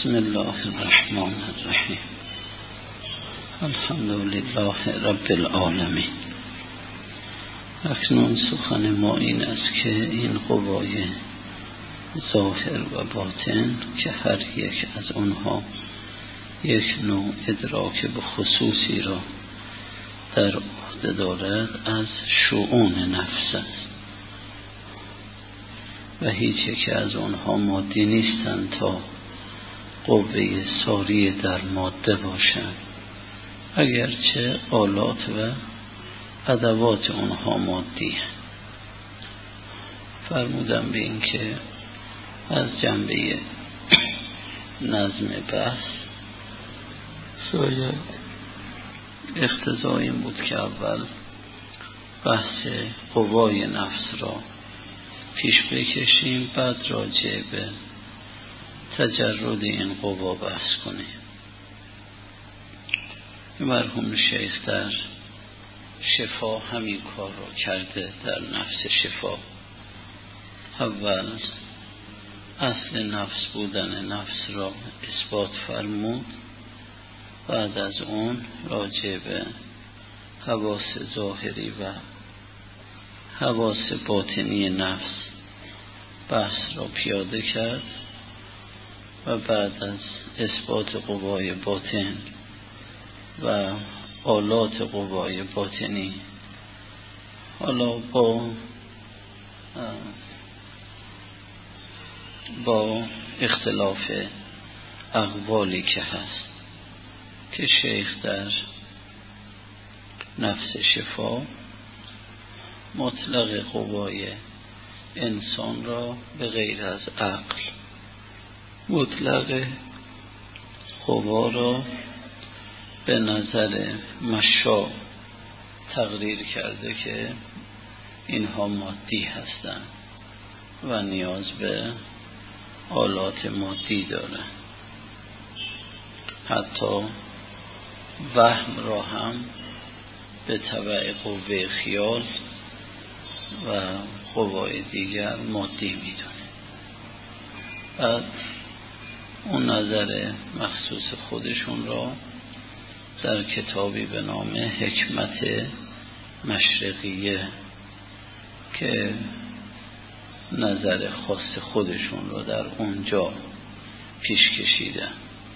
بسم الله الرحمن الرحیم. الحمد لله رب العالمین. اکنون سخن ما این است که این قوای ظاهر و باطن که هر یک از آنها یک نوع ادراک به خصوصی را در عهده دارد، از شؤون نفس است و هیچ یک از آنها مادی نیستند تا قوه ساری در ماده باشند، اگرچه آلات و ادوات آنها مادی هست. فرمودم به این که از جنبه نظم بحث شاید اقتضای این بود که اول بحث قوای نفس را پیش بکشیم، بعد راجع به تجرد این قوا بحث کنیم. مرحوم شیخ در شفا همین کار را کرده. در نفس شفا اول اصل نفس بودن نفس را اثبات فرمود، بعد از اون راجع به حواس ظاهری و حواس باطنی نفس بحث را پیاده کرد و بعد از اثبات قوای باطن و آلات قوای باطنی، حالا با اختلاف اقوالی که هست، که شیخ در نفس شفا مطلق قوای انسان را به غیر از عقل، مطلق قوا را به نظر مشا تقریر کرده که اینها مادی هستند و نیاز به آلات مادی دارند. حتی وهم را هم به تبع قوه خیال و قوای دیگر مادی میدونه. بعد اون نظر مخصوص خودشون را در کتابی به نام حکمت مشرقیه که نظر خاص خودشون را در اونجا پیش کشیدن.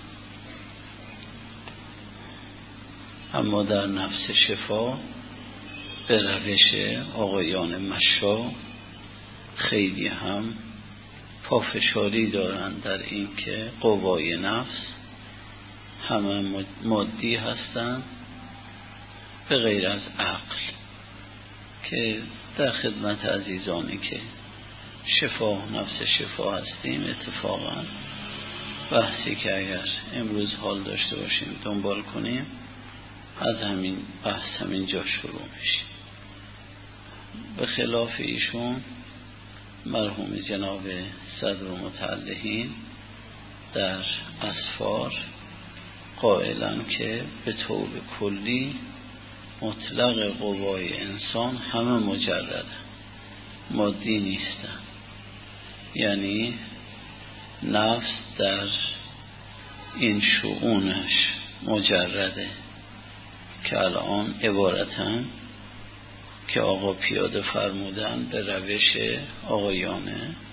اما در نفس شفا به روش آقایان مشا خیلی هم پافشاری دارند در این که قوای نفس همه مادی هستند به غیر از عقل، که در خدمت عزیزانی که شفا نفس شفا هستیم اتفاقا بحثی که اگر امروز حال داشته باشیم دنبال کنیم از همین بحث همین جا شروع میشه. به خلاف ایشون مرحوم جناب صدر متعلهین در اسفار قائلن که به طور کلی مطلق قوای انسان همه مجرده، مادی نیستن. یعنی نفس در این شؤونش مجرده که الان عبارتن که آقا پیاده فرمودن به روش آقایان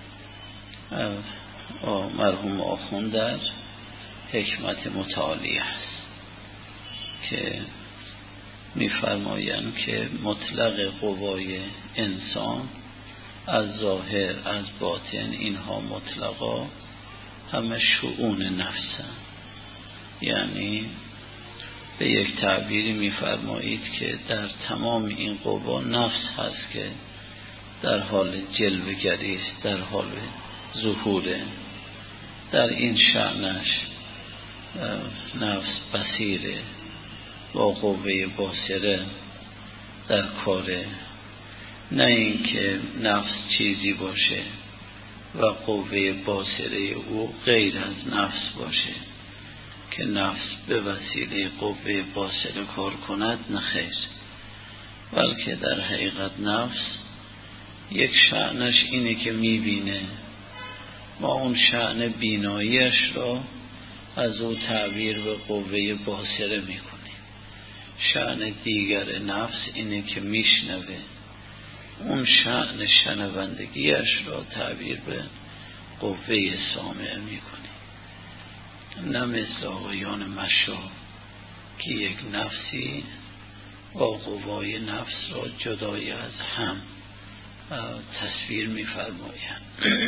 مرحوم آخوند در حکمت متعالیه است، که می‌فرمایند که مطلق قوای انسان از ظاهر از باطن اینها مطلقا همه شؤون نفسن. یعنی به یک تعبیری می‌فرمایید که در تمام این قوا نفس هست که در حال جلوه‌گری است، در حال ظهوره. در این شأنش نفس بصیره، با قوه باصره در کاره، نه اینکه نفس چیزی باشه و قوه باصره او غیر از نفس باشه که نفس به وسیله قوه باصره کار کند، نه خیر، بلکه در حقیقت نفس یک شأنش اینه که میبینه. ما اون شأن بیناییش را از او تعبیر به قوه باصره میکنیم. شأن دیگر نفس اینه که میشنوه، اون شأن شنوندگیش را تعبیر به قوه سامعه میکنیم. نه مثل آقایان مشا که یک نفسی با قوای نفس را جدای از هم تصویر می‌فرمایند.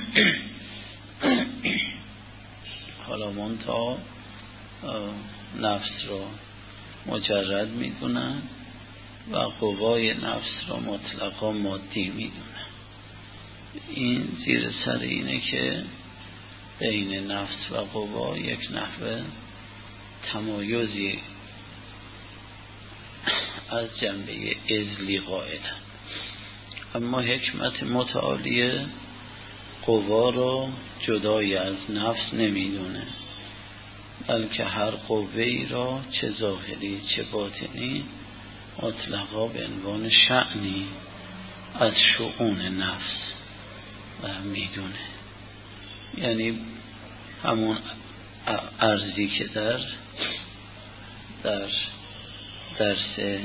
حالا منتها نفس را مجرد می‌دونن و قوای نفس را مطلقا مادی می‌دونن. این زیر سر اینه که بین نفس و قوا یک نحوه تمایزی از جنبه ازلی قائلند. اما حکمت متعالیه قوا را جدای از نفس نمیدونه، بلکه هر قوه‌ای را چه ظاهری چه باطنی مطلقا به عنوان شأنی از شؤون نفس میدونه. یعنی همون عرضی که در درس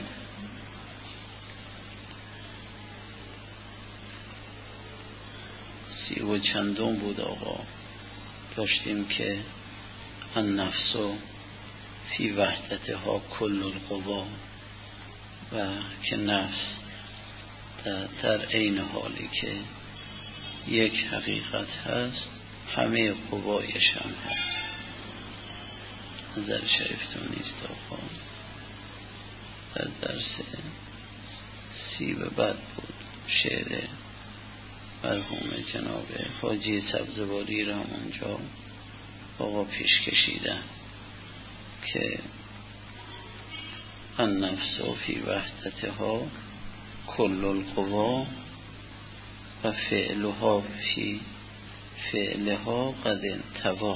و چندم بود آقا داشتیم که النفس فی وحدتها کل القوا، و که نفس در عین حالی که یک حقیقت هست همه قوایش هم هست. نظر شریفتون نیست آقا، در درس 30 به بعد بود شعر مرحوم جناب حاجی سبزواری را اونجا آقا پیش کشیدن که النفس فی وحدتها کل القوا و فعلها فی فعلها قد انطوا.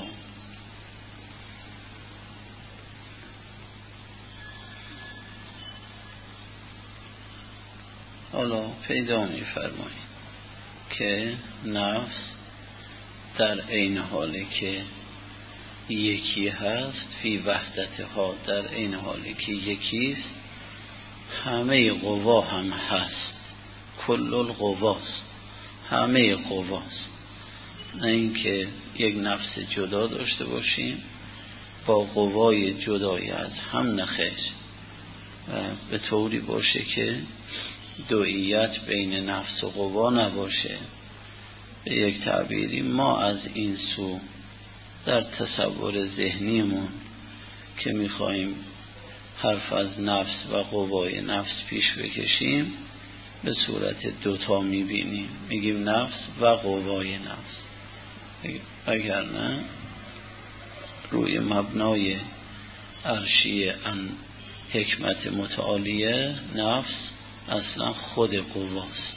حالا پیدا می فرمایید که نفس در عین حالی که یکی هست، فی وحدتها در عین حالی که یکیست، همه قوا هم هست، کل القواست، همه قواست. نه اینکه یک نفس جدا داشته باشیم با قوای جدای از هم، نخیر، به طوری باشه که دوئیت بین نفس و قوا نباشه. به یک تعبیری ما از این سو در تصور ذهنیمون که میخواییم حرف از نفس و قوای نفس پیش بکشیم به صورت دوتا میبینیم، میگیم نفس و قوای نفس، اگر نه روی مبنای عرشی حکمت متعالیه نفس اصلا خود قواست،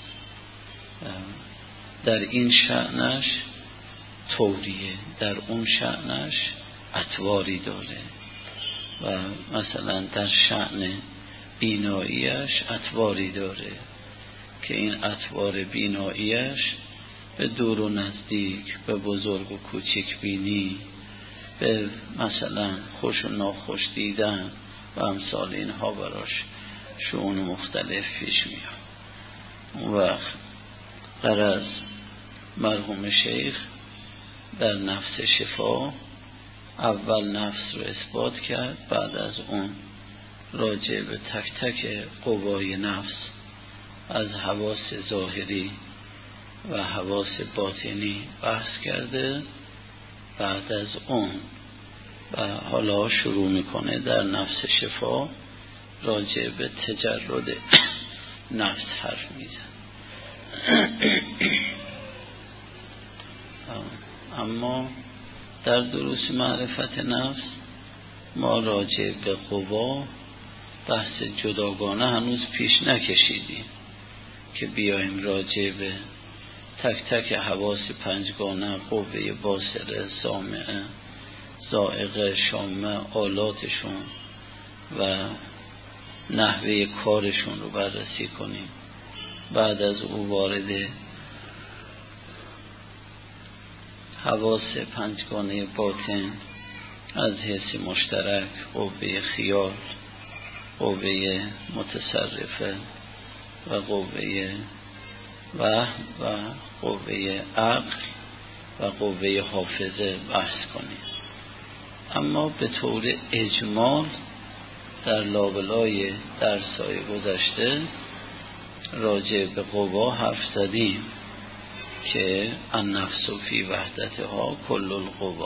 در این شأنش طوریه، در اون شأنش اطواری داره، و مثلا در شأن بیناییش اطواری داره که این اطوار بیناییش به دور و نزدیک، به بزرگ و کوچک بینی، به مثلا خوش و ناخوش دیدن و امثال اینها براش شؤون مختلف پیش میاد. اون وقت غرض مرحوم شیخ در نفس شفا اول نفس رو اثبات کرد، بعد از اون راجع به تک تک قوای نفس از حواس ظاهری و حواس باطنی بحث کرده. بعد از اون و حالا شروع میکنه در نفس شفا راجع به تجرد نفس حرف میزن. اما در دروس معرفت نفس ما راجع به قوا بحث جداگانه هنوز پیش نکشیدیم که بیایم راجع به تک تک حواس پنجگانه، قوه باصره، سامعه، ذائقه، شامه، آلاتشون و نحوه کارشون رو بررسی کنیم. بعد از او وارد حواس پنجگانه باطن از حس مشترک قوه خیال، قوه متصرفه و قوه وهم و قوه عقل و قوه حافظه بحث کنیم. اما به طور اجمال در لابلای درس‌های گذشته راجع به قوا حرف زدیم که النفس فی وحدتها کل القوا.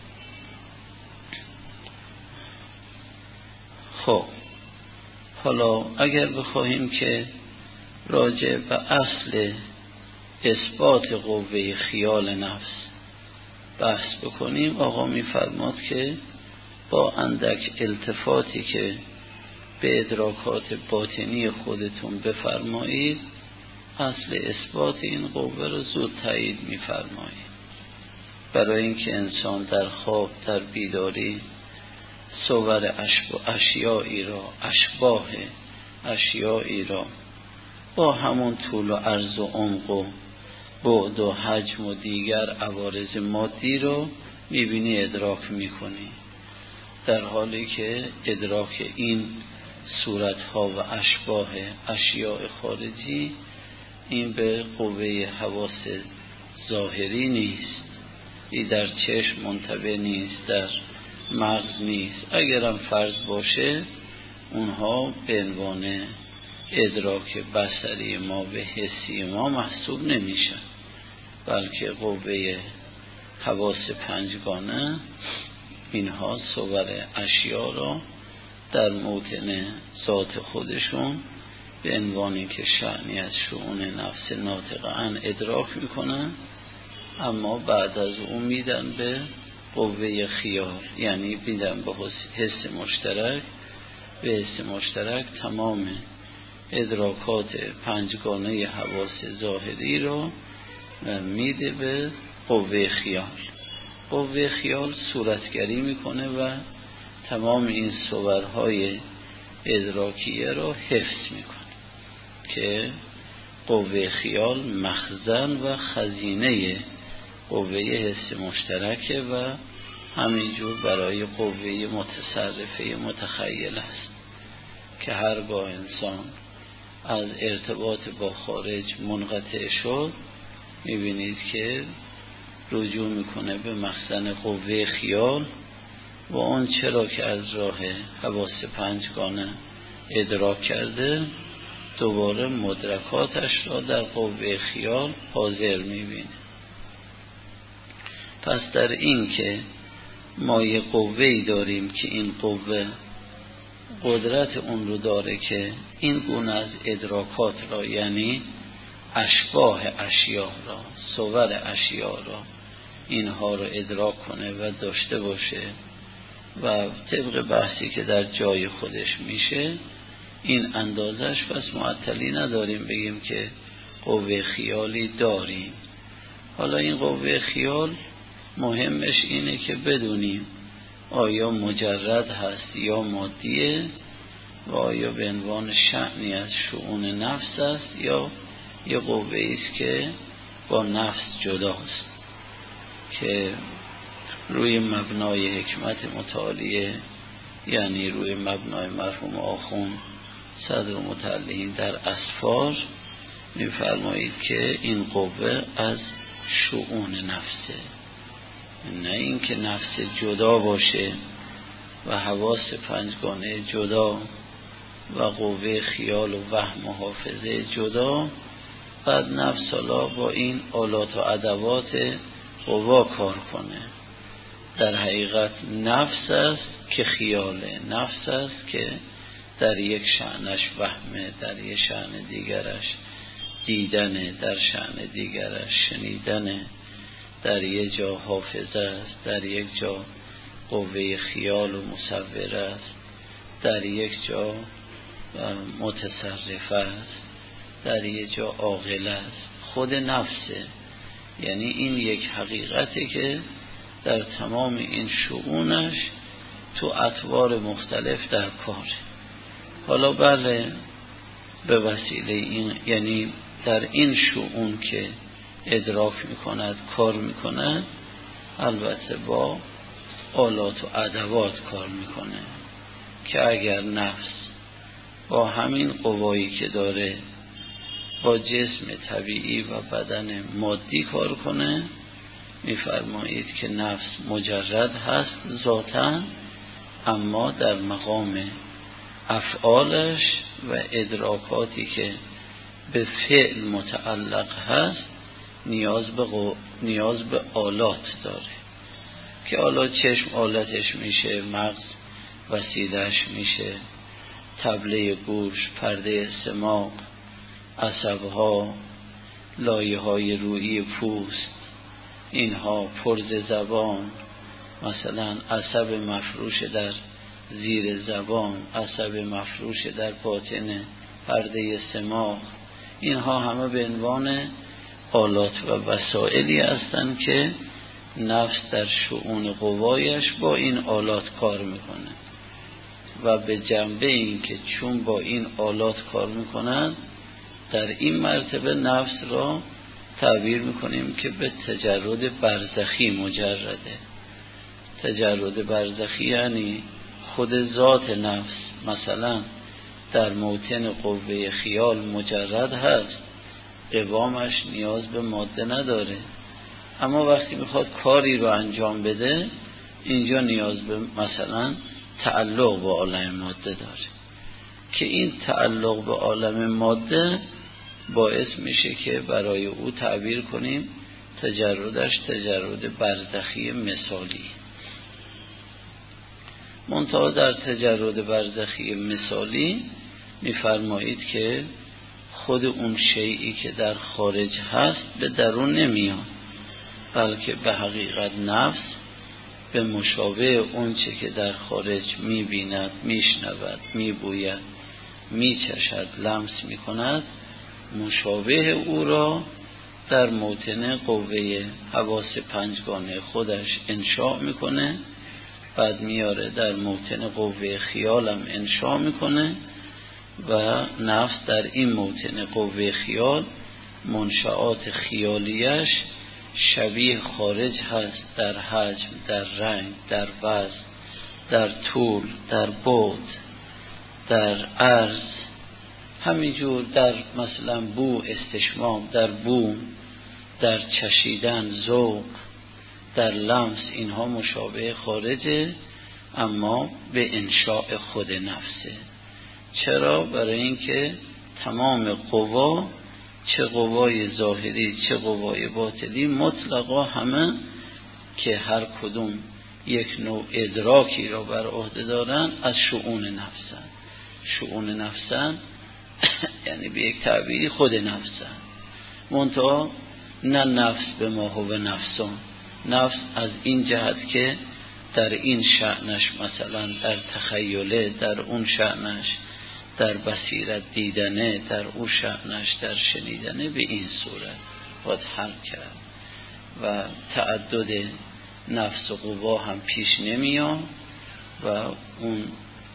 خب حالا اگر بخواهیم که راجع به اصل اثبات قوه خیال نفس بحث بکنیم، آقا می‌فرماد که با اندک التفاتی که به ادراکات باطنی خودتون بفرمایید اصل اثبات این قوه رو زود تایید می‌فرمایید. برای اینکه انسان در خواب در بیداری صور اشیایی را، اشباح اشیایی را با همون طول و عرض و عمق و بعد و حجم و دیگر عوارض مادی رو میبینی، ادراک میکنی، در حالی که ادراک این صورتها و اشباح اشیاء خارجی این به قوه حواس ظاهری نیست، این در چشم منطبع نیست، در مغز نیست. اگرم فرض باشه اونها به عنوان ادراک بصری ما به حسی ما محسوب نمیشن، بلکه قوه حواس پنجگانه اینها صور اشیا را در موطن ذات خودشون به عنوانی که شأنی از شؤون نفس ناطقه‌اند ادراک میکنن، اما بعد از اون میدن به قوه خیال، یعنی میدن به حس مشترک. به حس مشترک تمام ادراکات پنجگانه حواس ظاهری رو میده به قوه خیال. قوه خیال صورتگری میکنه و تمام این صورهای ادراکیه رو حفظ میکنه که قوه خیال مخزن و خزینه قوه حس مشترکه و همینجور برای قوه متصرفه متخیل است که هرگاه انسان از ارتباط با خارج منقطع شد میبینید که رجوع میکنه به مخزن قوه خیال و اون چرا که از راه حواس پنجگانه ادراک کرده دوباره مدرکاتش را در قوه خیال حاضر میبینه. پس در این که ما یه قوه‌ای داریم که این قوه قدرت اون رو داره که این گونه از ادراکات را، یعنی اشباح اشیا را، صور اشیا را، اینها رو ادراک کنه و داشته باشه و طبق بحثی که در جای خودش میشه این اندازش. پس معطلی نداریم بگیم که قوه خیالی داریم. حالا این قوه خیال مهمش اینه که بدونیم آیا مجرد هست یا مادیه و آیا به عنوان شأنی از شؤون نفس است یا یه قوه ایست که با نفس جداست، که روی مبنای حکمت متعالیه، یعنی روی مبنای مرحوم آخوند صدر متعلقین در اسفار میفرمایید که این قوه از شؤون نفسه، نه اینکه نفس جدا باشه و حواس پنجگانه جدا و قوه خیال و وهم و حافظه جدا، بعد نفس حالا با این آلات و ادوات قوا کار کنه. در حقیقت نفس است که خیاله، نفس است که در یک شأنش وهمه، در یک شأن دیگرش دیدنه، در شأن دیگرش شنیدنه، در یک جا حافظه است، در یک جا قوه خیال و مصوره است، در یک جا متصرفه است، در یک جا عاقله است. خود نفسه، یعنی این یک حقیقتی که در تمام این شؤونش تو اطوار مختلف در کاره. حالا بله به وسیله این، یعنی در این شؤون که ادراک میکند کار میکند، البته با آلات و ادوات کار میکنه که اگر نفس با همین قوایی که داره با جسم طبیعی و بدن مادی کار کنه، میفرمایید که نفس مجرد هست ذاتاً، اما در مقام افعالش و ادراکاتی که به فعل متعلق هست نیاز به آلات داره که حالا چشم آلتش میشه، مغز وسیلهش میشه، طبله گوش، پرده سماع، عصبها، لایه های روئی پوست، اینها، پرز زبان، مثلا عصب مفروش در زیر زبان، عصب مفروش در باطن پرده سماع، اینها همه به عنوان آلات و وسائلی هستند که نفس در شؤون قوایش با این آلات کار میکنه و به جنبه این که چون با این آلات کار میکنند در این مرتبه نفس را تعبیر میکنیم که به تجرد برزخی مجرده. تجرد برزخی یعنی خود ذات نفس مثلا در موطن قوه خیال مجرد هست، قوامش نیاز به ماده نداره، اما وقتی میخواد کاری رو انجام بده اینجا نیاز به مثلا تعلق به عالم ماده داره که این تعلق به عالم ماده باعث میشه که برای او تعبیر کنیم تجردش تجرد برزخی مثالی. منتها در تجرد برزخی مثالی میفرمایید که خود اون شیئی که در خارج هست به درون نمیاد، بلکه به حقیقت نفس به مشابه اون چه که در خارج میبیند، میشنود، میبوید، میچشد، لمس میکند، مشابه او را در موطن قوه حواس پنجگانه خودش انشاء میکنه، بعد میاره در موطن قوه خیالم انشاء میکنه و نفس در این موطن قوه خیال منشآت خیالیش شبیه خارج هست در حجم، در رنگ، در وزن، در طول، در بعد، در عرض، همینجور در مثلا بو استشمام، در بو، در چشیدن ذوق، در لمس، اینها مشابه خارجه اما به انشاء خود نفسه. چرا؟ برای اینکه تمام قوا، چه قوای ظاهری چه قوای باطنی، مطلقا همه که هر کدوم یک نوع ادراکی را بر عهده دارن از شؤون نفسن. شؤون نفسن یعنی به یک تعبیری خود نفسن، منتها نه نفس به ما هو نفسان، نفس از این جهت که در این شأنش مثلا در تخیله، در اون شأنش در بصیرت دیدنه، در اون شأنش در شنیدنه، به این صورت باید حل کرد و تعدد نفس و قوا هم پیش نمیاد و اون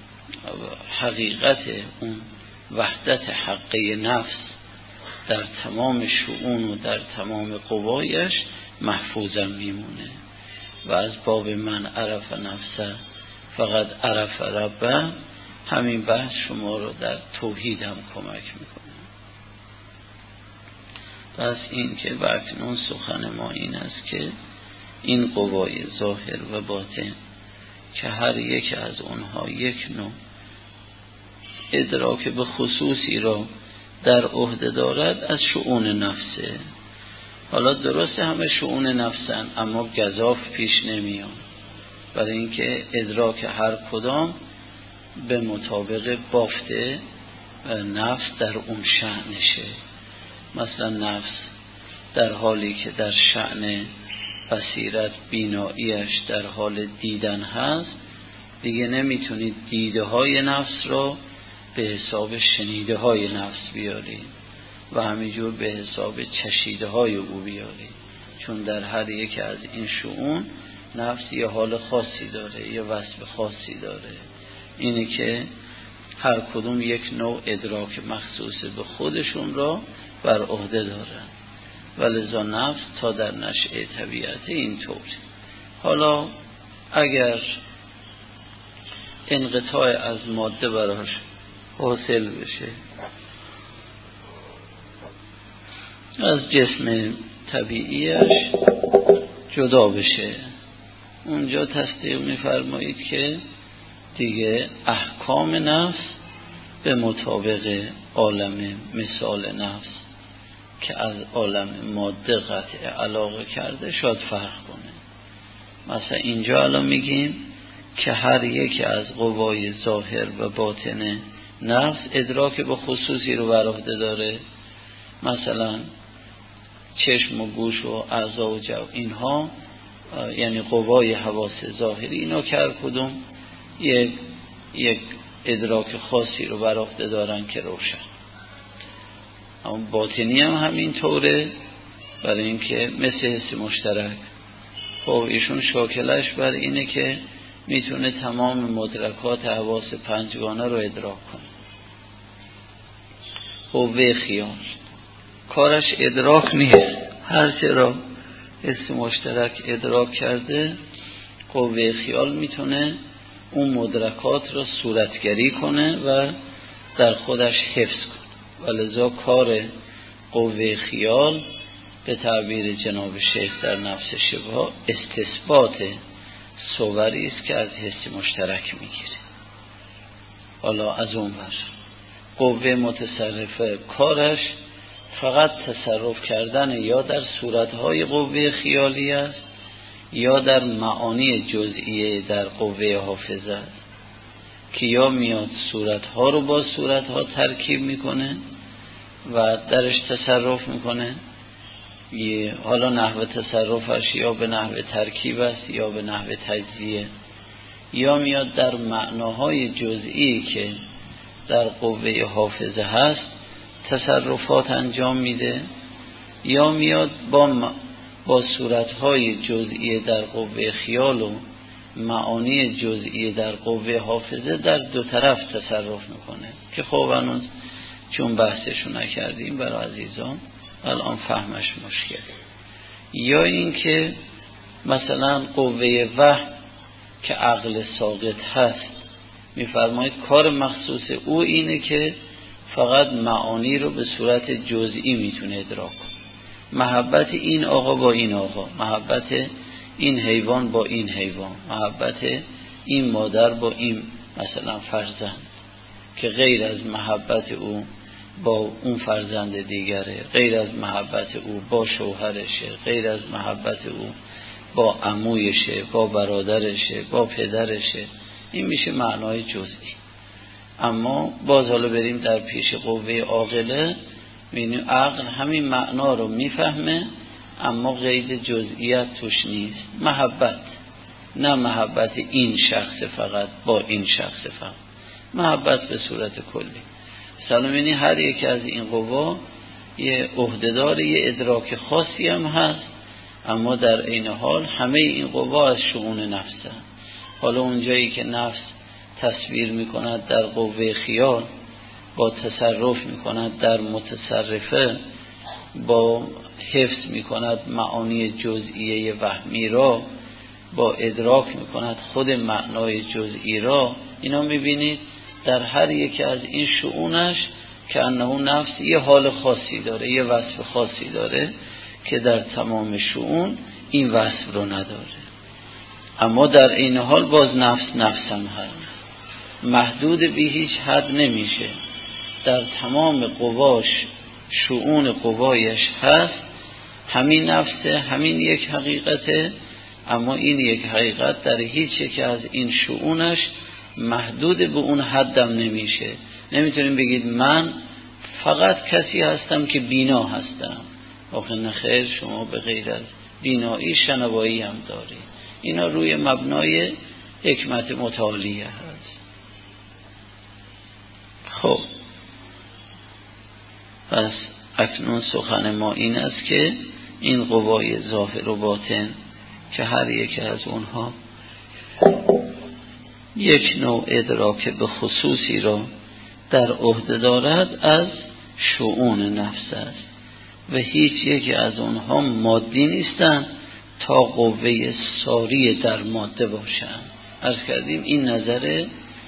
حقیقت، اون وحدت حقه نفس در تمام شؤون و در تمام قوایش محفوظم میمونه و از باب من عرف نفسه فقط عرف ربه. همین بحث شما رو در توحید هم کمک میکنه. پس این که اکنون سخن ما این است که این قوای ظاهر و باطن که هر یک از اونها یک نوع ادراک به خصوصی را در عهده دارد از شؤون نفسه. حالا درسته همه شؤون نفسن اما گزاف پیش نمیاد، برای اینکه ادراک هر کدام به مطابق بافته نفس در اون شأنشه. مثلا نفس در حالی که در شأن بصیرت بیناییش در حال دیدن هست، دیگه نمیتونید دیده های نفس را به حساب شنیده های نفس بیارید و همینجور به حساب چشیده های او بیارید، چون در هر یک از این شؤون نفس یه حال خاصی داره، یه وصف خاصی داره، اینه که هر کدوم یک نوع ادراک مخصوص به خودشون را بر عهده دارن و لذا نفس تا در نشأه طبیعت این طور. حالا اگر انقطاع از ماده براش حاصل بشه، از جسم طبیعیش جدا بشه، اونجا تصدیق می‌فرمایید که دیگه احکام نفس به مطابق عالم مثال نفس که از عالم ماده قطع علاقه کرده شاید فرق کنه. مثلا اینجا الان میگیم که هر یک از قوای ظاهر و باطن نفس ادراک به خصوصی رو بر عهده داره. مثلا چشم و گوش و اعضا و جو، اینها یعنی قوای حواس ظاهری، اینا که هر کدوم یک ادراک خاصی رو بر عهده دارن که روشن. اما باطنی هم همین طوره، برای اینکه مثل حس مشترک. خب ایشون شاکلش بر اینه که میتونه تمام مدرکات حواس پنجگانه رو ادراک کنه. قوه خیال کارش ادراک نیست، هر چه را حس مشترک ادراک کرده، قوه خیال میتونه اون مدرکات را صورتگری کنه و در خودش حفظ کنه. ولذا کار قوه خیال به تعبیر جناب شیخ در نفس شبه استثبات صوری است که از حس مشترک میگیره. حالا از اون ور قوه متصرفه کارش فقط تصرف کردن یا در صورتهای قوه خیالی است یا در معانی جزئیه در قوه حافظه است که یا میاد صورتها رو با صورتها ترکیب میکنه و درش تصرف میکنه، حالا نحو تصرفش یا به نحو ترکیب است یا به نحو تجزیه، یا میاد در معناهای جزئی که در قوه حافظه هست تصرفات انجام میده، یا میاد با صورتهای جزئی در قوه خیال و معانی جزئی در قوه حافظه در دو طرف تصرف میکنه که خب هنوز چون بحثشو نکردیم برای عزیزان الان فهمش مشکل. یا این که مثلا قوه وهم که عقل ساقط هست میفرماید کار مخصوص او اینه که فقط معانی رو به صورت جزئی میتونه ادراک کنه. محبت این آقا با این آقا، محبت این حیوان با این حیوان، محبت این مادر با این مثلا فرزند که غیر از محبت او با اون فرزند دیگره، غیر از محبت او با شوهرشه، غیر از محبت او با عمویشه، با برادرشه، با پدرشه. این میشه معنای جزئی. اما باز حالا بریم در پیش قوه عاقله، می‌بینیم عقل همین معنا رو میفهمه اما قید جزئیت توش نیست. محبت نه محبت این شخص فقط با این شخص فقط، محبت به صورت کلی. سلامینی هر یک از این قوا یه عهده‌دار یه ادراک خاصی هم هست، اما در عین حال همه این قوا از شؤون نفسه. حالا اونجایی که نفس تصویر میکند در قوه خیال، با تصرف میکند در متصرفه، با حفظ میکند معانی جزئیه وهمی را، با ادراک میکند خود معنای جزئی را. اینا میبینید در هر یکی از این شؤونش که انه نفس یه حال خاصی داره، یه وصف خاصی داره که در تمام شؤون این وصف رو نداره. اما در این حال باز نفس هم هست، محدود به هیچ حد نمیشه، در تمام قواش شؤون قوایش هست، همین نفسه، همین یک حقیقته، اما این یک حقیقت در هیچ یک از این شؤونش محدود به اون حدم نمیشه. نمیتونیم بگید من فقط کسی هستم که بینا هستم، آخه نخیر، شما به غیر از بینایی شنوایی هم داری. اینا روی مبنای حکمت متعالیه هست. خب پس اکنون سخن ما این است که این قوای ظاهر و باطن که هر یک از اونها یک نوع ادراک به خصوصی را در عهده دارد، از شؤون نفس است و هیچ یک از اونها مادی نیستند تا قوه ساری در ماده باشند. عرض کردیم این نظر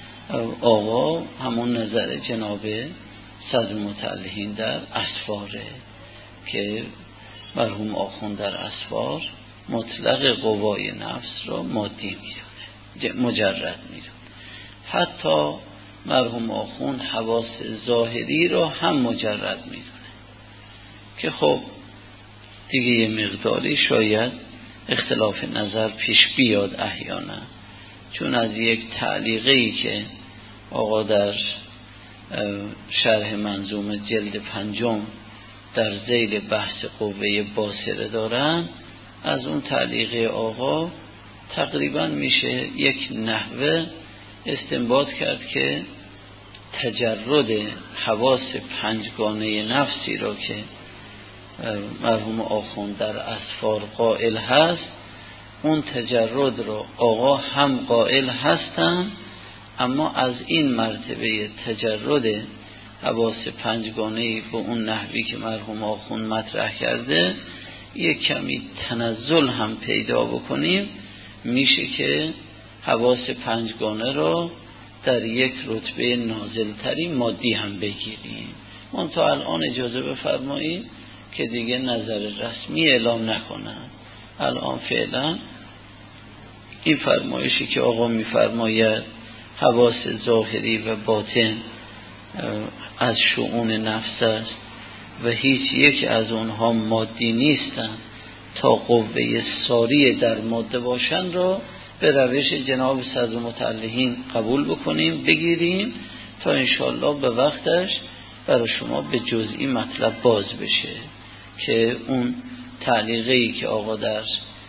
آقا همون نظر جناب صدر متعلهین در اسفاره که مرحوم آخوند در اسفار مطلق قوای نفس رو مادی میدونه، مجرد میدونه. حتی مرحوم آخوند حواس ظاهری رو هم مجرد میدونه که خب دیگه یه مقداری شاید اختلاف نظر پیش بیاد احیانا، چون از یک تعلیقی که آقا در شرح منظومه جلد 5 در ذیل بحث قوه باصره دارن، از اون تعلیق آقا تقریبا میشه یک نحوه استنباط کرد که تجرد حواس 5گانه نفسی را که مرحوم آخوند در اسفار قائل هست، اون تجرد رو آقا هم قائل هستن، اما از این مرتبه تجرد حواس 5گانه‌ای به اون نحوی که مرحوم آخوند مطرح کرده یک کمی تنزل هم پیدا بکنیم، میشه که حواس 5گانه رو در یک رتبه نازلتری مادی هم بگیریم. منتها الان اجازه بفرمایید که دیگه نظر رسمی اعلام نکنن. الان فعلا این فرمایشی که آقا میفرماید حواس ظاهری و باطن از شؤون نفس است و هیچ یک از اونها مادی نیستن تا قوه ساری در ماده باشن را به روش جناب صدر متعلهین قبول بکنیم، بگیریم تا انشاءالله به وقتش برای شما به جزئی مطلب باز بشه که اون تعلیقی که آقا در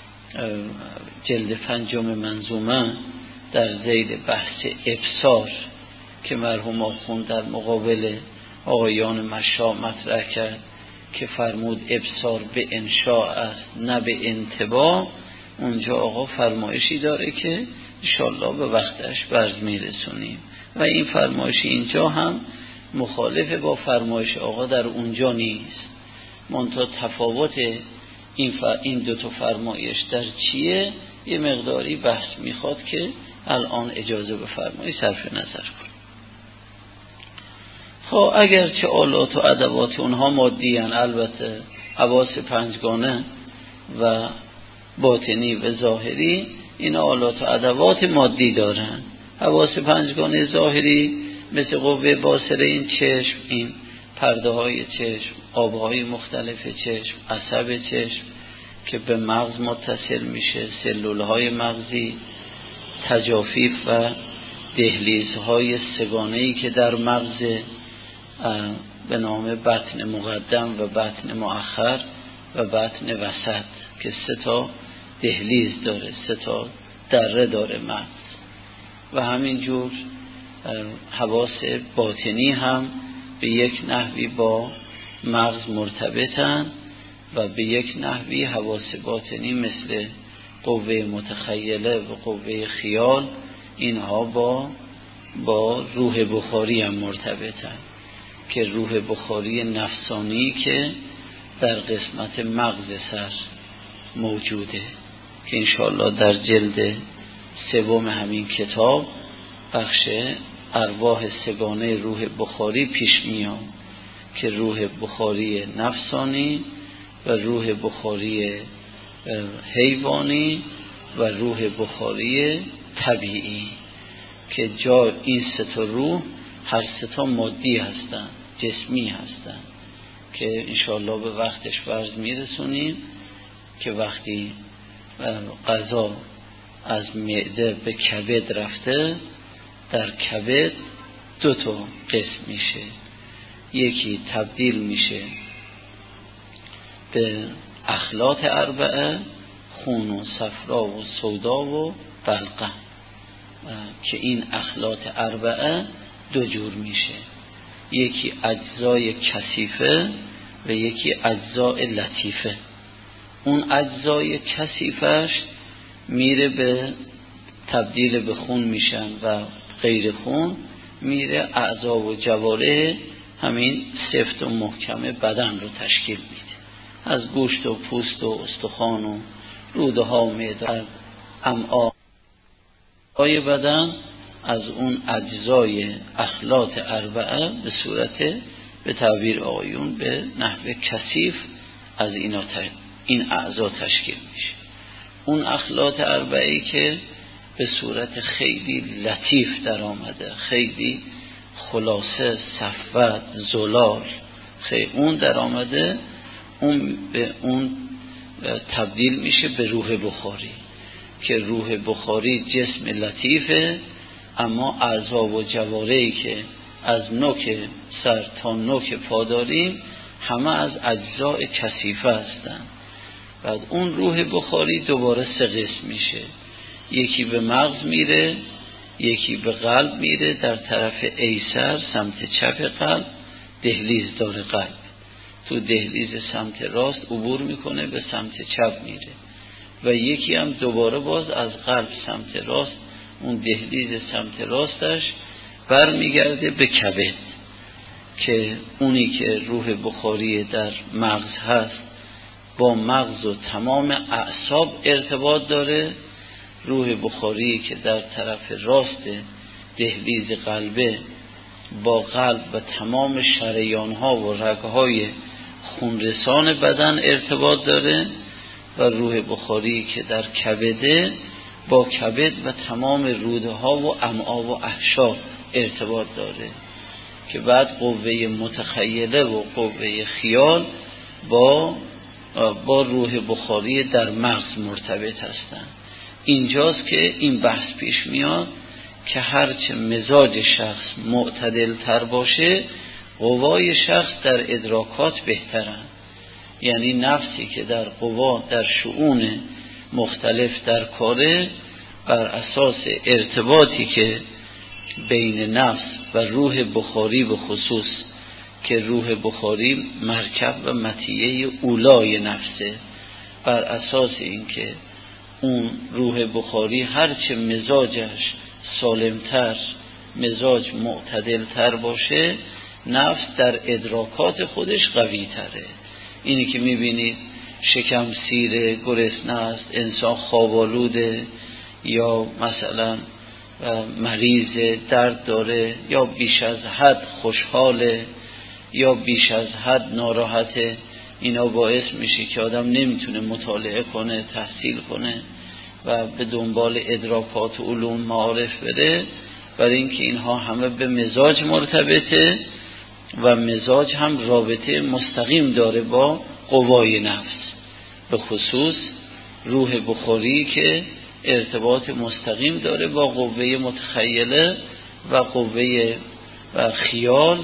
جلد 5 منظومه در ذیل بحث ابصار که مرحوم آخوند در مقابل آقایان مشا مطرح کرد که فرمود ابصار به انشاء است نه به انطباع، اونجا آقا فرمایشی داره که انشاءالله به وقتش برز میرسونیم و این فرمایش اینجا هم مخالف با فرمایش آقا در اونجا نیست. منتها تفاوت این دو تا فرمایش در چیه یه مقداری بحث میخواد که الان اجازه بفرمایید صرف نظر کن. خب اگرچه آلات و ادوات اونها مادی هن، البته حواس 5گانه و باطنی و ظاهری این آلات و ادوات مادی دارن. حواس 5گانه ظاهری مثل قوه باصره، این چشم، این پرده های چشم، آبهای مختلف چشم، عصب چشم که به مغز متصل میشه، سلولهای مغزی، تجافیف و دهلیزهای سگانه‌ای که در مغز به نام بطن مقدم و بطن مؤخر و بطن وسط که 3 دهلیز داره، 3 دره داره مغز. و همینجور حواس باطنی هم به یک نحوی با مغز مرتبطن و به یک نحوی حواس باطنی مثل قوه متخیله و قوه خیال اینها با روح بخاری هم مرتبطن که روح بخاری نفسانی که در قسمت مغز سر موجوده که انشاءالله در جلد 3 همین کتاب بخش ارواح سگانه روح بخاری پیش میاد که روح بخاری نفسانی و روح بخاری حیوانی و روح بخاری طبیعی که جا این 3 روح هر 3 مادی هستن، جسمی هستن که انشاءالله به وقتش برز میرسونیم که وقتی غذا از معده به کبد رفته در کبد 2 قسم میشه، یکی تبدیل میشه به اخلاط 4 خون و صفرا و سودا و بلقم که این اخلاط 4 2 جور میشه، یکی اجزای کثیفه و یکی اجزای لطیفه. اون اجزای کثیفش میره به تبدیل به خون میشن و غیر خون میره اعضا و جواره همین سفت و محکم بدن رو تشکیل میده، از گوشت و پوست و استخوان و روده ها، معده، امعای بدن از اون اجزای اخلاط اربعه به صورت، به تعبیر آقایون، به نحو کثیف از این اعضا تشکیل میشه. اون اخلاط اربعه‌ای که به صورت خیلی لطیف در آمده، خیلی خلاصه، صفوت، زلال، خیلی اون در آمده، اون به اون تبدیل میشه به روح بخاری، که روح بخاری جسم لطیفه، اما اعضا و جوارحی که از نوک سر تا نوک پا داریم همه از اجزاء کثیفه هستند. بعد اون روح بخاری دوباره 3 قسم میشه، یکی به مغز میره، یکی به قلب میره، در طرف ایسر سمت چپ قلب دهلیز داره قلب، تو دهلیز سمت راست عبور میکنه به سمت چپ میره، و یکی هم دوباره باز از قلب سمت راست، اون دهلیز سمت راستش برمیگرده به کبد، که اونی که روح بخاری در مغز هست با مغز و تمام اعصاب ارتباط داره، روح بخاری که در طرف راست دهلیز قلبه با قلب و تمام شریان‌ها و رگ‌های خونرسان بدن ارتباط داره، و روح بخاری که در کبده با کبد و تمام روده‌ها و امعا و احشا ارتباط داره، که بعد قوه متخیله و قوه خیال با روح بخاری در مغز مرتبط هستند. اینجاست که این بحث پیش میاد که هرچه مزاج شخص معتدل تر باشه، قوای شخص در ادراکات بهترن. یعنی نفسی که در قوا، در شؤون مختلف در کاره، بر اساس ارتباطی که بین نفس و روح بخاری به خصوص، که روح بخاری مرکب و مطیه اولای نفسه، بر اساس این که اون روح بخاری هرچه مزاجش سالمتر، مزاج معتدلتر باشه، نفس در ادراکات خودش قوی تره. اینی که میبینید شکم سیره، گرسنه است، انسان خوابالوده، یا مثلا مریض، درد داره، یا بیش از حد خوشحاله، یا بیش از حد ناراحته، اینا باعث میشه که آدم نمیتونه مطالعه کنه، تحصیل کنه و به دنبال ادراکات و علوم معارف بره، برای اینکه اینها همه به مزاج مرتبطه و مزاج هم رابطه مستقیم داره با قوای نفس، به خصوص روح بخاری که ارتباط مستقیم داره با قوه متخیله و قوه و خیال،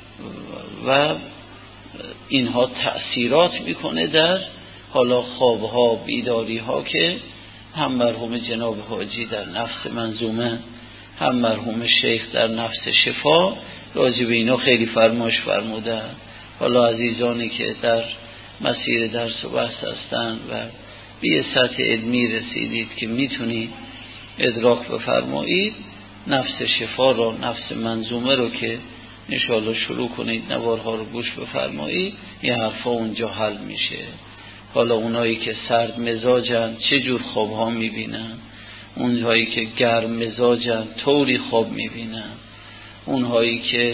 و اینها تأثیرات میکنه در حالا خوابها، بیداریها، که هم مرحوم جناب حاجی در نفس منظومه، هم مرحوم شیخ در نفس شفا راجع به اینا خیلی فرمایش فرموده. حالا عزیزانی که در مسیر درس و بحث هستند و به یه سطح علمی رسیدید که میتونید ادراک بفرمایید، نفس شفا رو، نفس منظومه رو که انشاءالله شروع کنید نوارها رو گوش بفرمایید، یه حرفا اونجا حل میشه. حالا اونایی که سرد مزاجن چه جور خوابها میبینن، اونهایی که گرم مزاجن طوری خواب میبینن، اونهایی که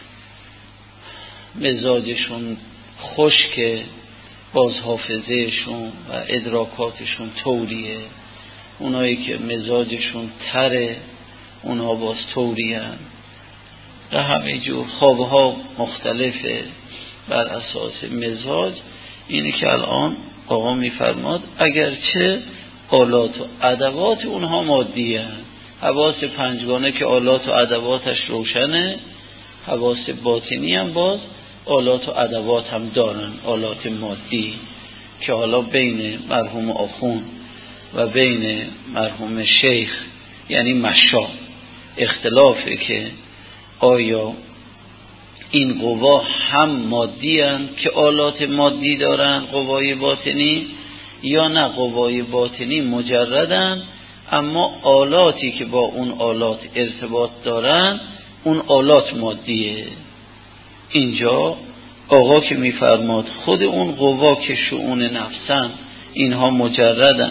مزاجشون خشکه باز حافظهشون و ادراکاتشون طوریه، اونهایی که مزاجشون تره اونها باز طوریه، و همه جور خوابها مختلفه بر اساس مزاج. اینی که الان آقا میفرماد اگرچه آلات و ادوات اونها مادیه، حواس پنجگانه که آلات و ادواتش روشنه، حواس باطنی هم باز آلات و ادوات هم دارن، آلات مادی، که حالا بین مرحوم آخون و بین مرحوم شیخ یعنی مشا اختلافه که آیا این قوا هم مادی هستند که آلات مادی دارن، قوای باطنی، یا نه قوای باطنی مجردن اما آلاتی که با اون آلات ارتباط دارن اون آلات مادیه. اینجا آقا که میفرماد خود اون قوا که شؤون نفسن اینها مجردن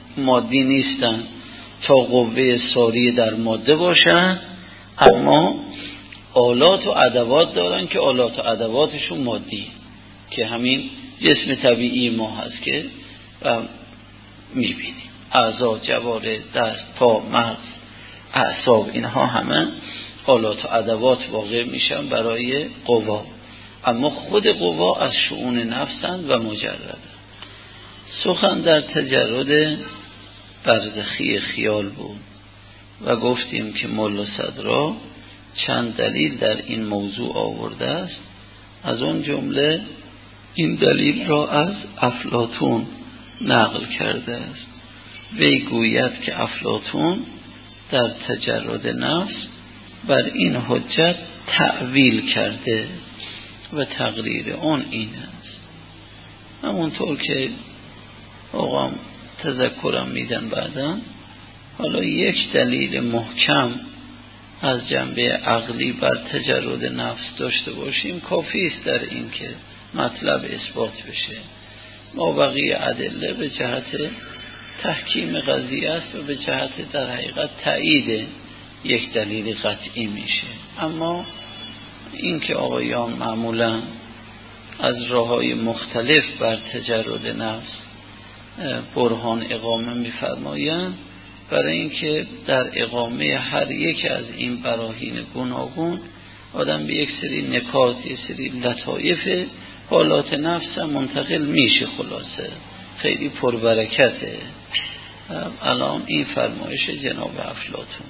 مادی نیستن تا قوه ساری در ماده باشن، اما آلات و ادوات دارن که آلات و ادواتشون مادی، که همین جسم طبیعی ما هست که میبینیم اعضا، جوارح، دست، پا، مغز، اعصاب، اینها همه آلات و ادوات واقع میشن برای قوا، اما خود قوا از شؤون نفسند و مجرده. سخن در تجرد برزخی خیال بود و گفتیم که ملا صدرا چند دلیل در این موضوع آورده است. از اون جمله این دلیل را از افلاطون نقل کرده است. وی گوید که افلاطون در تجرد نفس بر این حجت تأویل کرده و تقریر اون این است. همونطور که آقام تذکرم میدن بعدا، حالا یک دلیل محکم از جنبه عقلی بر تجرد نفس داشته باشیم کافی است در این که مطلب اثبات بشه. ما بقیه ادله به جهت تحکیم قضیه است و به جهت در حقیقت تایید یک دلیل قطعی میشه. اما این که آقایان معمولا از راه‌های مختلف بر تجرد نفس برهان اقامه می‌فرمایند، برای اینکه در اقامه هر یک از این براهین گوناگون آدم به یک سری نکات، یک سری لطایف حالات نفس منتقل میشه. خلاصه خیلی پربرکته. الان این فرمایش جناب افلاطون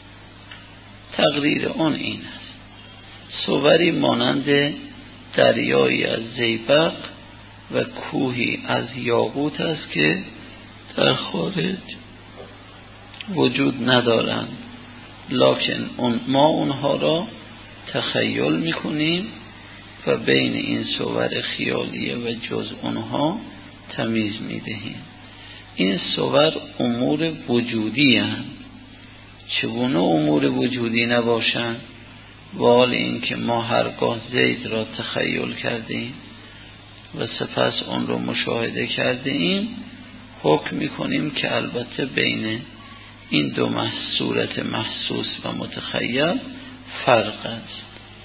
تقریر اون این است: صوری مانند دریایی از زیبق و کوهی از یاقوت است که در خارج وجود ندارند، لکن ما اونها را تخیل میکنیم و بین این صور خیالیه و جز اونها تمیز میدهیم. این صور امور وجودی هستند. چگونه امور وجودی نباشند؟ وال این که ما هرگاه زید را تخیل کردیم و سپس اون رو مشاهده کردیم، حکم میکنیم که البته بین این دو صورت محسوس و متخیل فرق است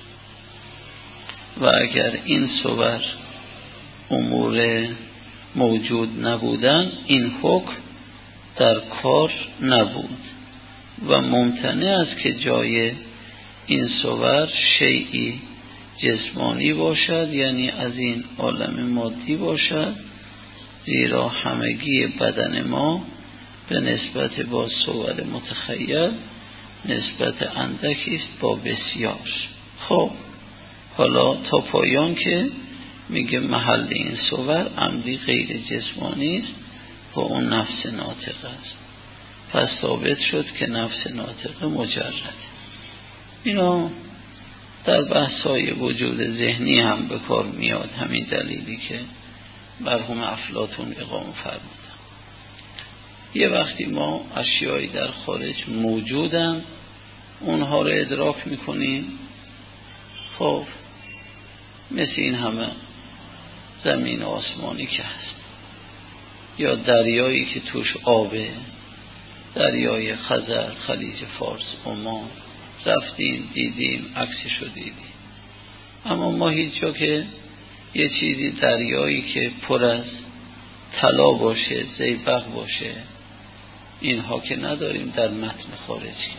و اگر این صور امور موجود نبودن این حکم در کار نبود و ممتنع است که جای این صور شیئی جسمانی باشد، یعنی از این عالم مادی باشد، زیرا همگی بدن ما به نسبت با صور متخیل نسبت اندکی است با بسیار. خب حالا تا پایان که میگه محل این صور عمدی غیر جسمانی است و اون نفس ناطق است، پس ثابت شد که نفس ناطق مجرد. اینا در بحث‌های وجود ذهنی هم به کار میاد، همین دلیلی که مرحوم افلاطون اقامه فرمودن. یه وقتی ما اشیایی در خارج موجودن اونها رو ادراک میکنیم، خب مثل این همه زمین و آسمانی که هست، یا دریایی که توش آبه، دریای خزر، خلیج فارس، عمان، رفتیم دیدیم عکسشو دیدیم. اما ما هیچ جا که یه چیزی دریایی که پر از طلا باشه، زیبق باشه، اینها که نداریم در متن خارجی.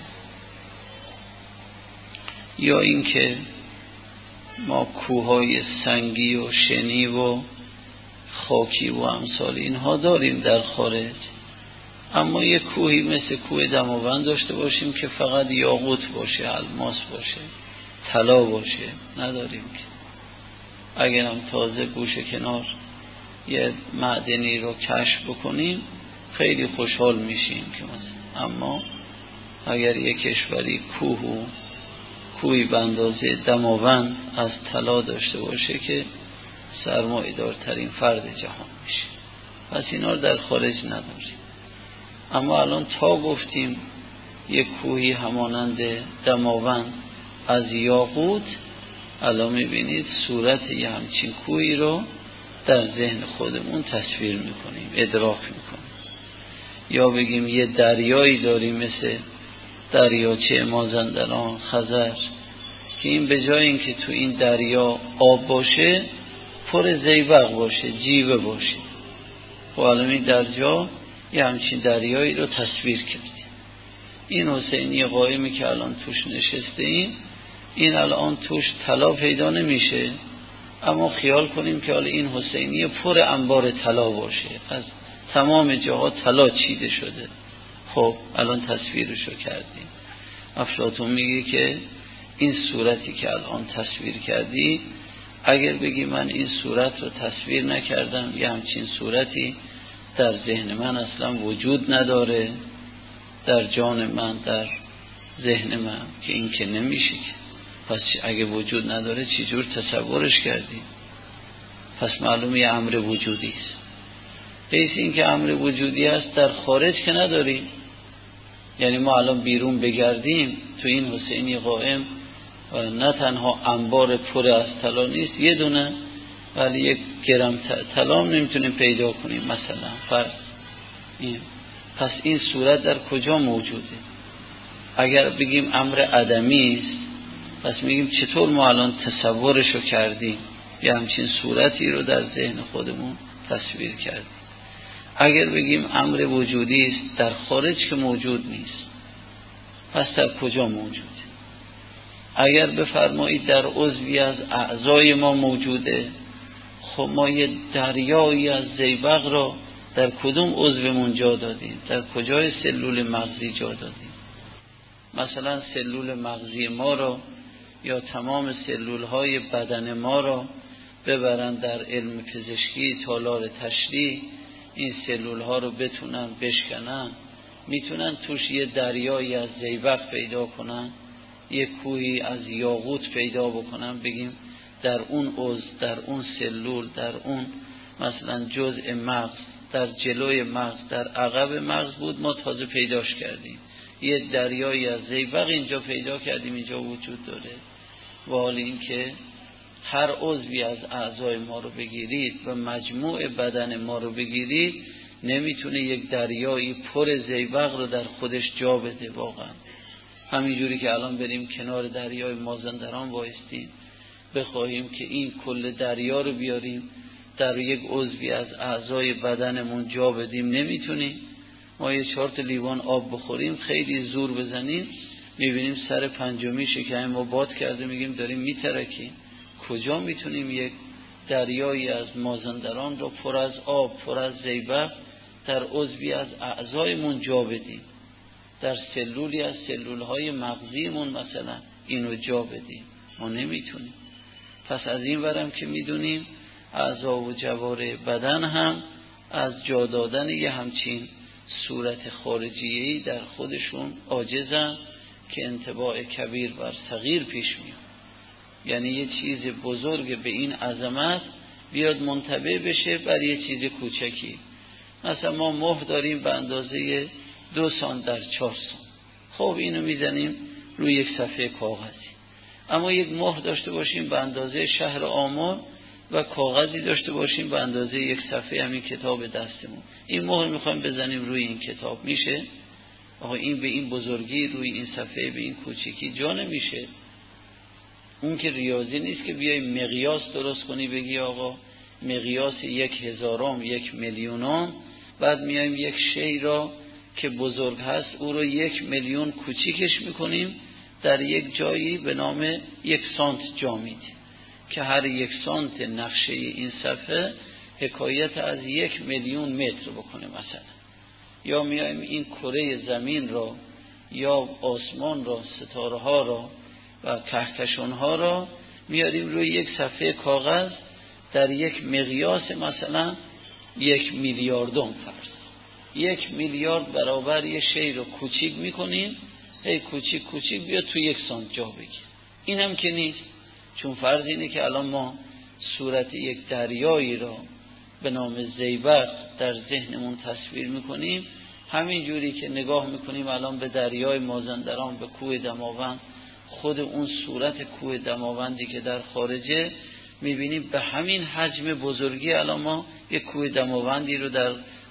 یا اینکه ما کوههای سنگی و شنی و خاکی و امثال اینها داریم در خارج، اما یک کوهی مثل کوه دماوند داشته باشیم که فقط یاقوت باشه، الماس باشه، طلا باشه، نداریم که. اگر هم تازه گوشه کنار یه معدنی رو کشف بکنیم خیلی خوشحال میشیم که مثلا. اما اگر یک کشوری کوهی به اندازه دماوند از طلا داشته باشه که سرمایه‌دارترین فرد جهان میشه. پس اینا رو در خارج نداریم. اما الان تا گفتیم یک کوهی همانند دماوند از یاقوت، الان میبینید صورت یه همچین کوهی رو در ذهن خودمون تصویر میکنیم، ادراک میکنیم. یا بگیم یه دریایی داریم مثل دریاچه مازندران، خزر، که این به جای اینکه تو این دریا آب باشه پر زیبق باشه، جیوه باشه. خب الان این درجا یه همچین دریایی رو تصویر کردیم. این حسینی قائمی که الان توش نشسته این الان توش طلا پیدا نمیشه، اما خیال کنیم که حالا این حسینی پر انبار طلا باشه، از تمام جاها طلا چیده شده. خب الان تصویرشو کردیم. افلاطون میگه که این صورتی که الان تصویر کردی، اگر بگی من این صورت رو تصویر نکردم، یه همچین صورتی در ذهن من اصلا وجود نداره، در جان من، در ذهن من، که این که نمیشه که. پس اگه وجود نداره چی جور تصورش کردی؟ پس معلومه یه امر وجودی است. حیث این که امر وجودی است در خارج که نداری. یعنی ما الان بیرون بگردیم تو این حسینی قائم نه تنها انبار پر از طلا نیست یه دونه، ولی یک گرم طلا نمیتونیم پیدا کنیم مثلا فرض این. پس این صورت در کجا موجوده؟ اگر بگیم امر عدمی است، پس میگیم چطور ما الان تصورشو کردیم، یه همچین صورتی رو در ذهن خودمون تصویر کردیم. اگر بگیم امر وجودی است در خارج که موجود نیست، پس در کجا موجوده؟ اگر بفرمایید در عضوی از اعضای ما موجوده، خب ما یه دریایی از زیبق را در کدوم عضومون جا دادیم؟ در کجای سلول مغزی جا دادیم؟ مثلا سلول مغزی ما را یا تمام سلول های بدن ما را ببرن در علم پزشکی تالار تشریح، این سلول ها رو بتونن بشکنن، میتونن توش یه دریایی از زیبق پیدا کنن، یه کوهی از یاقوت پیدا بکنن، بگیم در اون عضو، در اون سلول، در اون مثلا جزء مغز، در جلوی مغز، در عقب مغز بود، ما تازه پیداش کردیم، یه دریایی از زیبق اینجا پیدا کردیم، اینجا وجود داره. و حال این که هر عضوی از اعضای ما رو بگیرید و مجموع بدن ما رو بگیرید، نمیتونه یک دریایی پر زیبق رو در خودش جا بده. واقعا همینجوری که الان بریم کنار دریای مازندران وایستیم بخواهیم که این کل دریا رو بیاریم در یک عضوی از اعضای بدنمون جا بدیم، نمیتونیم. ما یه 4 لیوان آب بخوریم، خیلی زور بزنیم، میبینیم سر پنجمی شکم ما باد کرده، میگیم داریم میترکیم. کجا میتونیم یک دریایی از مازندران رو پر از آب، پر از زیبق در عضوی از اعضایمون جا بدیم؟ در سلولی از سلولهای مغزیمون مثلا اینو جا بدیم؟ ما نمیتونیم. پس از این ورم که میدونیم اعضا و جوارح بدن هم از جا دادن یه همچین صورت خارجیه‌ای در خودشون عاجزن که انطباع کبیر بر صغیر پیش میاد. یعنی یه چیز بزرگ به این عظمت بیاد منطبع بشه بر یه چیز کوچکی. مثلا ما مهر داریم به اندازه 2 سانت در 4 سانت، خب اینو میزنیم روی یک صفحه کاغذی. اما یک مهر داشته باشیم به اندازه شهر آمل و کاغذی داشته باشیم به اندازه یک صفحه همین کتاب دستمون، این مهر میخوایم بزنیم روی این کتاب، میشه؟ آقا این به این بزرگی روی این صفحه به این کوچیکی جا نمیشه. اون که ریاضی نیست که بیای مقیاس درست کنی بگی آقا مقیاس 1000م 1,000,000م، بعد میایم یک شی را که بزرگ هست او رو 1,000,000 کوچیکش میکنیم، در یک جایی به نام 1 سانت جا میدیم که هر 1 سانت نقشه این صفحه حکایت از 1,000,000 متر بکنه مثلا. یا میایم این کره زمین را یا آسمان را، ستاره ها را و کهکشان ها را میاریم روی یک صفحه کاغذ در یک مقیاس مثلا 1,000,000,000م فرض، 1,000,000,000 برابر یه شی رو کوچیک میکنیم، هی کوچیک کوچیک بیا تو 1 سانت جا بگیر. این هم که نیست، چون فرض اینه که الان ما صورت یک دریایی را به نام زیبق در ذهنمون تصویر میکنیم، همین جوری که نگاه میکنیم الان به دریای مازندران، به کوه دماوند، خود اون صورت کوه دماوندی که در خارجه، میبینیم به همین حجم بزرگی الان ما یک کوه دماوندی رو در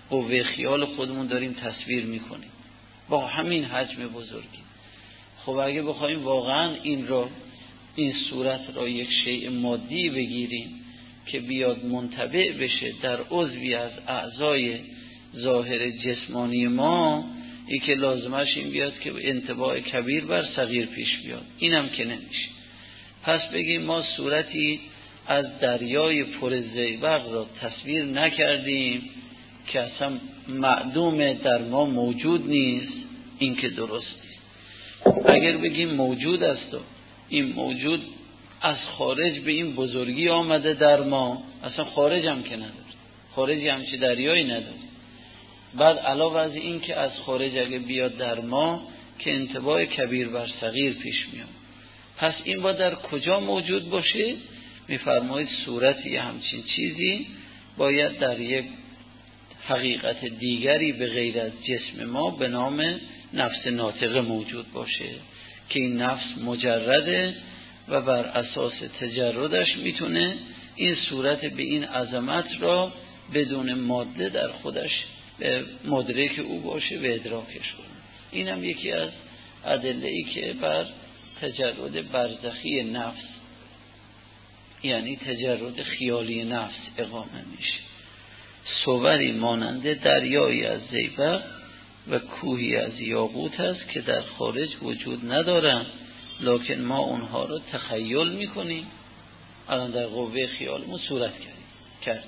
قوه خیال خودمون داریم تصویر میکنیم با همین حجم بزرگی. خب اگه بخوایم واقعا این صورت را یک شیء مادی بگیریم که بیاد منطبع بشه در عضوی از اعضای ظاهر جسمانی ما، ای که لازمش این بیاد که انطباع کبیر بر صغیر پیش بیاد، اینم که نمیشه. پس بگیم ما صورتی از دریای پر زیبق را تصویر نکردیم که اصلا معدوم در ما موجود نیست، این که درست نیست. اگر بگیم موجود است و این موجود از خارج به این بزرگی آمده در ما، اصلا خارج هم که نداره، خارجی همچه دریایی نداره. بعد علاوه از این که از خارج اگه بیاد در ما که انطباع کبیر بر صغیر پیش میاد، پس این با در کجا موجود باشه؟ میفرمایید صورتی همچین چیزی باید در یک حقیقت دیگری به غیر از جسم ما به نام نفس ناطقه موجود باشه که این نفس مجرده و بر اساس تجردش میتونه این صورت به این عظمت را بدون ماده در خودش مدرک او باشه و ادراکش کنه. این هم یکی از ادله‌ای که بر تجرد برزخی نفس، یعنی تجرد خیالی نفس اقامه میشه. صوری ماننده دریایی از زیبق و کوهی از یاقوت است که در خارج وجود ندارند، لکن ما اونها رو تخیل میکنیم، الان در قوه خیالمون صورت کردیم.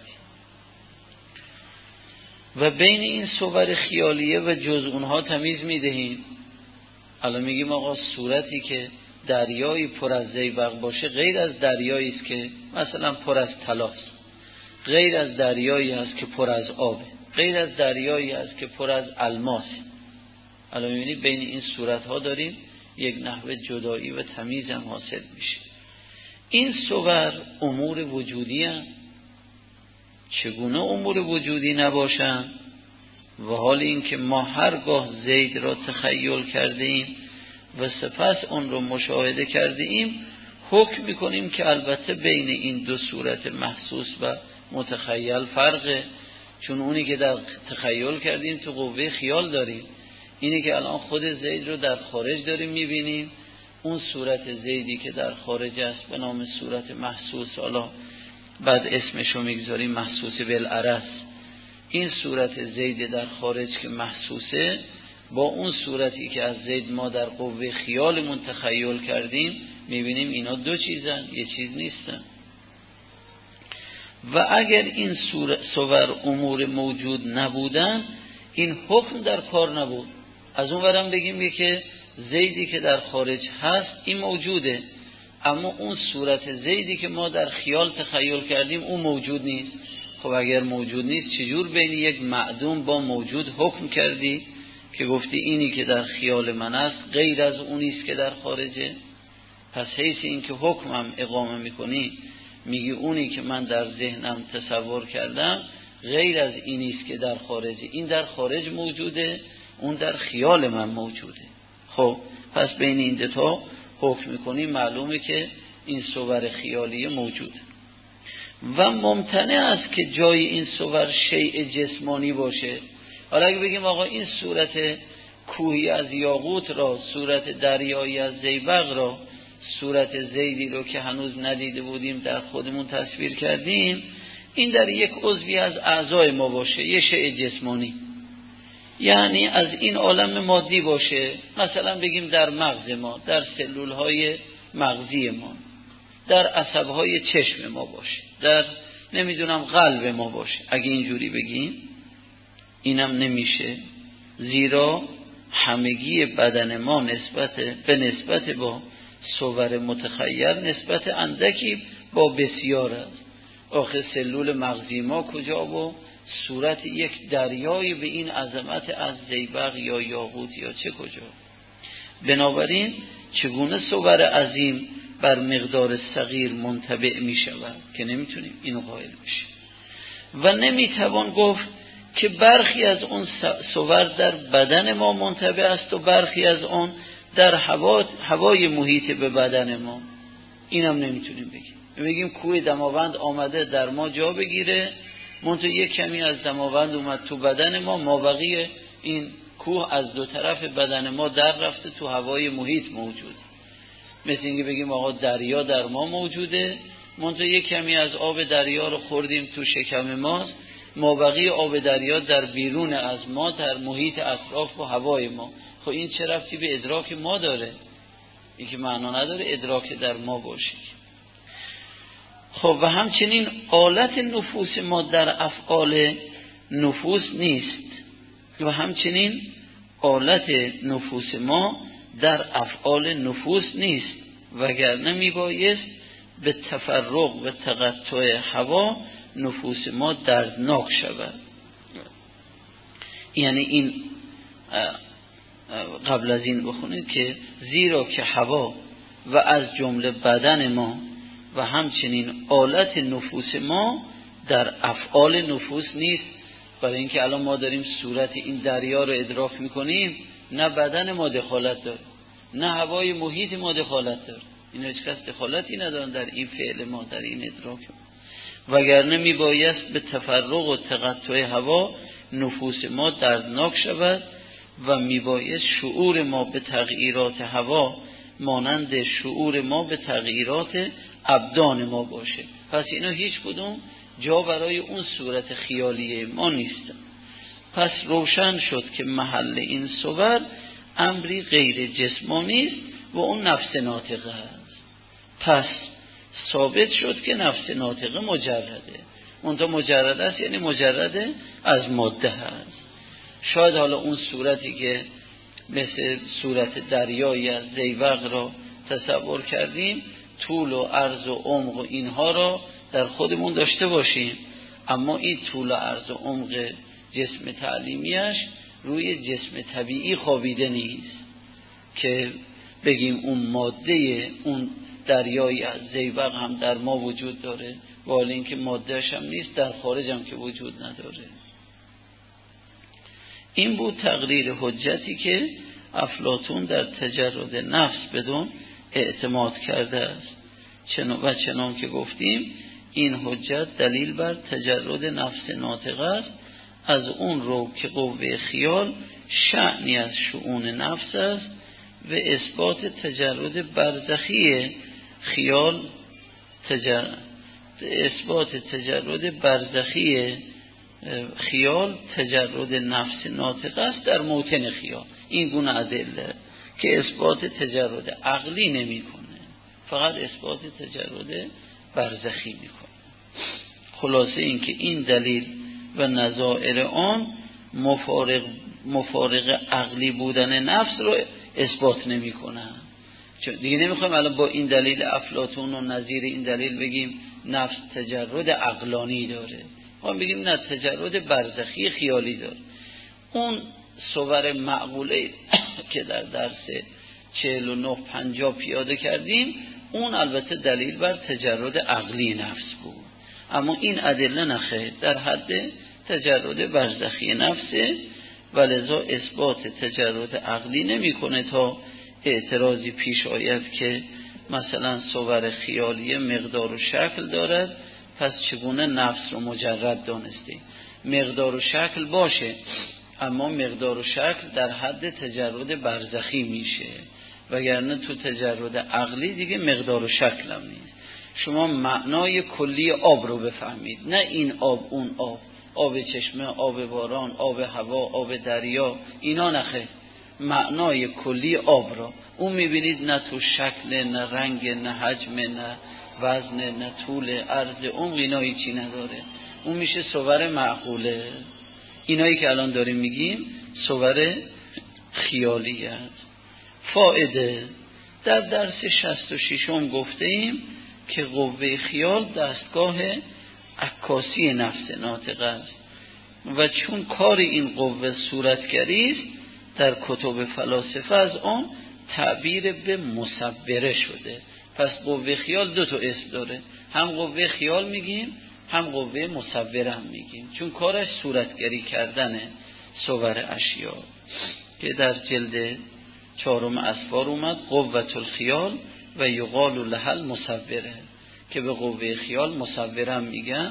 و بین این صور خیالیه و جز اونها تمیز میدهیم. الان میگیم آقا صورتی که دریایی پر از زیبق باشه غیر از دریایی است که مثلا پر از طلاست، غیر از دریایی است که پر از آبه، غیر از دریایی است که پر از الماسه. الان میبینید بین این صورتها داریم یک نحوه جدایی و تمیز هم حاصل میشه. این صور امور وجودی هستند. چگونه امور وجودی نباشن؟ و حال این که ما هرگاه زید را تخیل کرده ایم و سپس اون رو مشاهده کرده ایم، حکم میکنیم که البته بین این دو صورت محسوس و متخیل فرقه، چون اونی که در تخیل کردیم تو قوه خیال داریم، اینی که الان خود زید رو در خارج داریم میبینیم، اون صورت زیدی که در خارج است به نام صورت محسوس، حالا بعد اسمشو میگذاریم محسوس بالعرس. این صورت زید در خارج که محسوسه با اون صورتی که از زید ما در قوه خیالمون تخیل کردیم میبینیم اینا دو چیزن، یه چیز نیستن. و اگر این صور امور موجود نبودن این حکم در کار نبود. از اون ورم بگیم که زیدی که در خارج هست این موجوده، اما اون صورت زیدی که ما در خیال تخیل کردیم اون موجود نیست. خب اگر موجود نیست چجور بین یک معدوم با موجود حکم کردی که گفتی اینی که در خیال من است غیر از اونیست که در خارجه؟ پس حیث این که حکمم اقامه میکنی میگی اونی که من در ذهنم تصور کردم غیر از اینیست که در خارجه، این در خارج موجوده، اون در خیال من موجوده. خب پس بین این دو تا حکم میکنی، معلومه که این صور خیالیه موجوده. و ممتنع است که جای این صور شیء جسمانی باشه. حالا اگه بگیم آقا این صورت کوهی از یاقوت را، صورت دریایی از زیبق را، صورت زیدی رو که هنوز ندیده بودیم در خودمون تصویر کردیم، این در یک عضوی از اعضای ما باشه، یه شیء جسمانی، یعنی از این عالم مادی باشه، مثلا بگیم در مغز ما، در سلولهای مغزی ما، در عصبهای چشم ما باشه، در نمیدونم قلب ما باشه. اگه اینجوری بگیم اینم نمیشه، زیرا همگی بدن ما به نسبت با صور متخیل نسبت اندکی با بسیار است. آخه سلول مغزی ما کجا و صورت یک دریای به این عظمت از زیبق یا یاقوت یا چه کجا؟ بنابراین چگونه صور عظیم بر مقدار صغیر منطبع می شود که نمیتونیم اینو قائل بشیم. و نمیتوان گفت که برخی از اون صور در بدن ما منطبع است و برخی از اون در هوای محیط به بدن ما. اینم نمیتونیم بگیم کوه دماوند آمده در ما جا بگیره منتها یک کمی از دماوند اومد تو بدن ما، مابقی این کوه از دو طرف بدن ما در رفته تو هوای محیط موجود. مثل اینکه بگیم آقا دریا در ما موجوده، منتها یک کمی از آب دریا رو خوردیم تو شکم ماست، مابقی آب دریا در بیرون از ما، در محیط اطراف و هوای ما. خب این چه ربطی به ادراک ما داره؟ این که معنا نداره ادراک در ما باشه. خب و همچنین آلت نفوس ما در افعال نفوس نیست و همچنین آلت نفوس ما در افعال نفوس نیست، وگرنه میبایست به تفرق و تقطع هوا نفوس ما دردناک شود. یعنی این قبل از این بخونید که زیرا که هوا و از جمله بدن ما و همچنین آلت نفوس ما در افعال نفوس نیست. برای اینکه الان ما داریم صورت این دریا رو ادراک میکنیم، نه بدن ما دخالت داره، نه هوای محیط ما دخالت داره، این هیچ کس دخالتی ندارن در این فعل ما، در این ادراک ما. وگرنه میبایست به تفرق و تقطع هوا نفوس ما دردناک شود و میبایست شعور ما به تغییرات هوا مانند شعور ما به تغییرات ابدان ما باشه. پس اینا هیچ کدوم جا برای اون صورت خیالی ما نیست. پس روشن شد که محل این صور امری غیر جسمانی است و اون نفس ناطقه است. پس ثابت شد که نفس ناطقه مجرده. اونتا مجرد است یعنی مجرد از ماده هست. شاید حالا اون صورتی که مثل صورت دریایی از زیوق را تصور کردیم، طول و عرض و عمق و اینها را در خودمون داشته باشیم، اما این طول و عرض و عمق جسم تعلیمیش روی جسم طبیعی خوابیده نیست که بگیم اون ماده اون دریایی از زیوق هم در ما وجود داره، ولی اینکه مادهش هم نیست، در خارج هم که وجود نداره. این بود تقریر حجتی که افلاطون در تجرد نفس بدون اعتماد کرده است. چنان که گفتیم این حجت دلیل بر تجرد نفس ناطقه است، از اون رو که قوه خیال شأنی از شؤون نفس است و اثبات تجرد برزخی خیال اثبات تجرد برزخی خیال تجرد نفس ناطقه است در موطن خیال. این گونه ادله که اثبات تجرد عقلی نمی کنه، فقط اثبات تجرد برزخی می کنه. خلاصه این که این دلیل و نظائر آن مفارق عقلی بودن نفس رو اثبات نمی کنن. چون دیگه نمیخوایم الان با این دلیل افلاطون و نظیر این دلیل بگیم نفس تجرد عقلانی داره، ما بگیم نه، تجرد برزخی خیالی داره. اون صور معقوله که در درس 49-50 پیاده کردیم، اون البته دلیل بر تجرد عقلی نفس بود، اما این ادله نخیر، در حد تجرد برزخی نفسه و لذا اثبات تجرد عقلی نمی کنه تا اعتراضی پیش آید که مثلا صور خیالی مقدار و شکل دارد، پس چگونه نفس رو مجرد دانسته؟ مقدار و شکل باشه، اما مقدار و شکل در حد تجرد برزخی میشه، وگرنه تو تجرد عقلی دیگه مقدار و شکل هم نیست. شما معنای کلی آب رو بفهمید، نه این آب اون آب، آب چشمه، آب باران، آب هوا، آب دریا، اینا نخیر. معنای کلی آب را اون میبینید، نه تو شکل، نه رنگ، نه حجم، نه وزن، نه طول، عرض، عمق، اینا هیچی نداره. اون میشه صور معقوله. اینایی که الان داریم میگیم صور خیالی است. فائده در درس 66 گفته ایم که قوه خیال دستگاه عکاسی نفس ناطقه است و چون کار این قوه صورتگری است، در کتب فلاسفه از آن تعبیر به مصوره شده. پس قوه خیال دو تا اسم داره، هم قوه خیال میگیم، هم قوه مصوره هم میگیم، چون کارش صورتگری کردن صور اشیا که در جلد 4 اسفار اومد قوة الخیال و یقال لها المصوره، که به قوه خیال مصوره هم میگن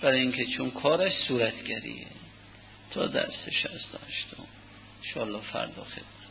برای اینکه چون کارش صورتگریه. تا درس 68 انشاءالله فردا خدمت.